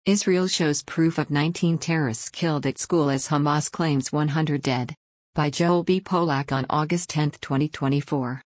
Israel shows proof of 19 terrorists killed at school as Hamas claims 100 dead. By Joel B. Polak on August 10, 2024.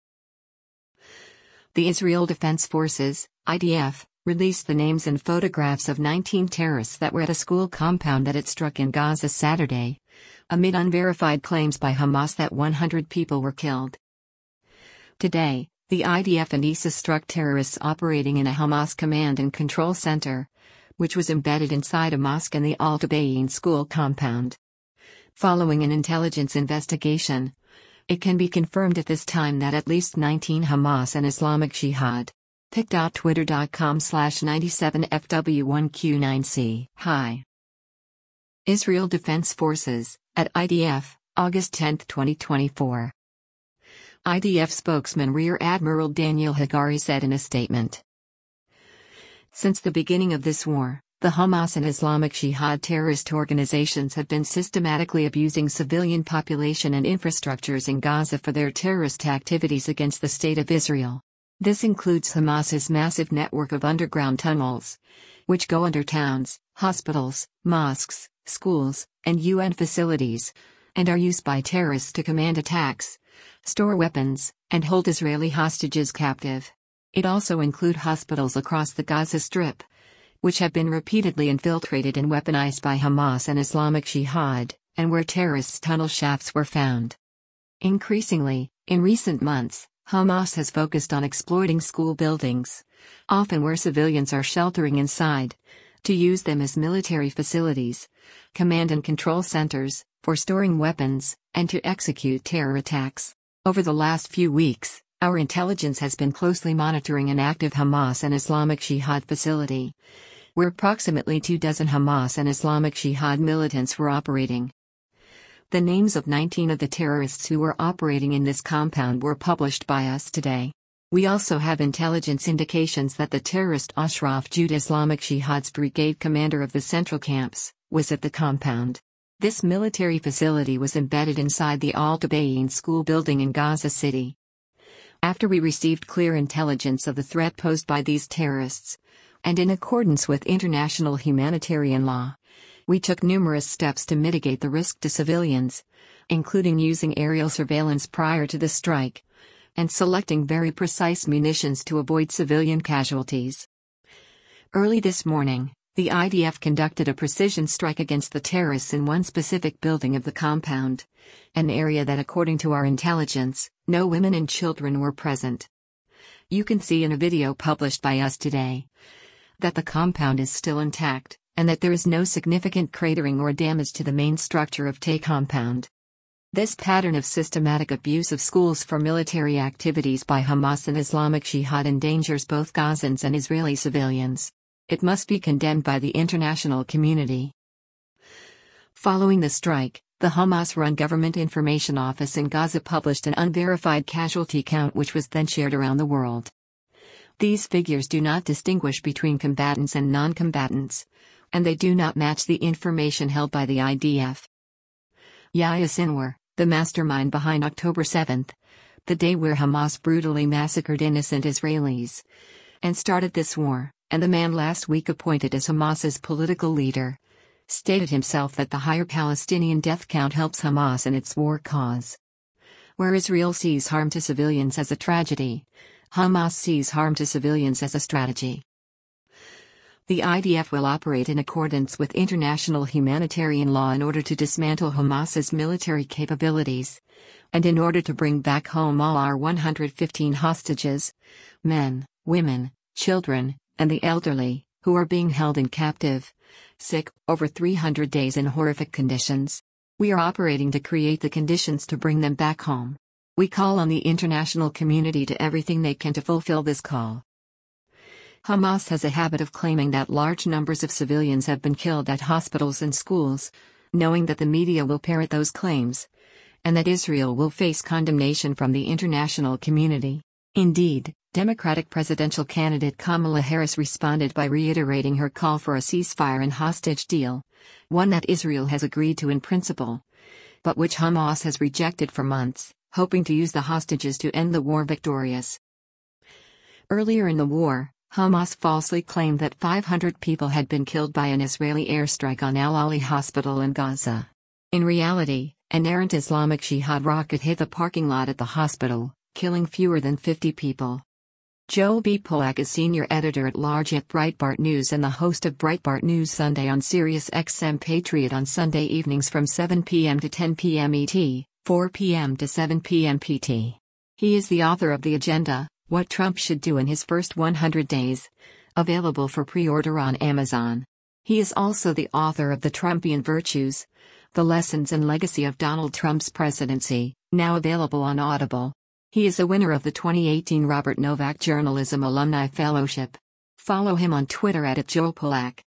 The Israel Defense Forces, IDF, released the names and photographs of 19 terrorists that were at a school compound that it struck in Gaza Saturday, amid unverified claims by Hamas that 100 people were killed. Today, the IDF and ISIS struck terrorists operating in a Hamas command and control center, which was embedded inside a mosque in the Al Tabayin school compound. Following an intelligence investigation, it can be confirmed at this time that at least 19 Hamas and Islamic Jihad. pic.twitter.com/97fw1q9c. Hi. Israel Defense Forces, at IDF, August 10, 2024. IDF spokesman Rear Admiral Daniel Hagari said in a statement. Since the beginning of this war, the Hamas and Islamic Jihad terrorist organizations have been systematically abusing civilian population and infrastructures in Gaza for their terrorist activities against the State of Israel. This includes Hamas's massive network of underground tunnels, which go under towns, hospitals, mosques, schools, and UN facilities, and are used by terrorists to command attacks, store weapons, and hold Israeli hostages captive. It also includes hospitals across the Gaza Strip, which have been repeatedly infiltrated and weaponized by Hamas and Islamic Jihad, and where terrorists' tunnel shafts were found. Increasingly, in recent months, Hamas has focused on exploiting school buildings, often where civilians are sheltering inside, to use them as military facilities, command and control centers, for storing weapons, and to execute terror attacks. Over the last few weeks, our intelligence has been closely monitoring an active Hamas and Islamic Jihad facility, where approximately 24 Hamas and Islamic Jihad militants were operating. The names of 19 of the terrorists who were operating in this compound were published by us today. We also have intelligence indications that the terrorist Ashraf Jude Islamic Jihad's brigade commander of the central camps was at the compound. This military facility was embedded inside the Al Tabayin school building in Gaza City. After we received clear intelligence of the threat posed by these terrorists, and in accordance with international humanitarian law, we took numerous steps to mitigate the risk to civilians, including using aerial surveillance prior to the strike, and selecting very precise munitions to avoid civilian casualties. Early this morning, the IDF conducted a precision strike against the terrorists in one specific building of the compound, an area that, according to our intelligence, no women and children were present. You can see in a video published by us today that the compound is still intact, and that there is no significant cratering or damage to the main structure of the compound. This pattern of systematic abuse of schools for military activities by Hamas and Islamic Jihad endangers both Gazans and Israeli civilians. It must be condemned by the international community. Following the strike, the Hamas-run Government Information Office in Gaza published an unverified casualty count which was then shared around the world. These figures do not distinguish between combatants and non-combatants, and they do not match the information held by the IDF. Yahya Sinwar, the mastermind behind October 7, the day where Hamas brutally massacred innocent Israelis, and started this war, and the man last week appointed as Hamas's political leader, stated himself that the higher Palestinian death count helps Hamas in its war cause. Where Israel sees harm to civilians as a tragedy, Hamas sees harm to civilians as a strategy. The IDF will operate in accordance with international humanitarian law in order to dismantle Hamas's military capabilities, and in order to bring back home all our 115 hostages, men, women, children, and the elderly, who are being held in captive, sick, over 300 days in horrific conditions. We are operating to create the conditions to bring them back home. We call on the international community to everything they can to fulfill this call. Hamas has a habit of claiming that large numbers of civilians have been killed at hospitals and schools, knowing that the media will parrot those claims, and that Israel will face condemnation from the international community. Indeed, Democratic presidential candidate Kamala Harris responded by reiterating her call for a ceasefire and hostage deal, one that Israel has agreed to in principle, but which Hamas has rejected for months, hoping to use the hostages to end the war victorious. Earlier in the war, Hamas falsely claimed that 500 people had been killed by an Israeli airstrike on Al Ahli Hospital in Gaza. In reality, an errant Islamic Jihad rocket hit the parking lot at the hospital, killing fewer than 50 people. Joe B. Polak is senior editor-at-large at Breitbart News and the host of Breitbart News Sunday on Sirius XM Patriot on Sunday evenings from 7 p.m. to 10 p.m. ET, 4 p.m. to 7 p.m. PT. He is the author of The Agenda, What Trump Should Do in His First 100 Days, available for pre-order on Amazon. He is also the author of The Trumpian Virtues, The Lessons and Legacy of Donald Trump's Presidency, now available on Audible. He is a winner of the 2018 Robert Novak Journalism Alumni Fellowship. Follow him on Twitter @JoePolak.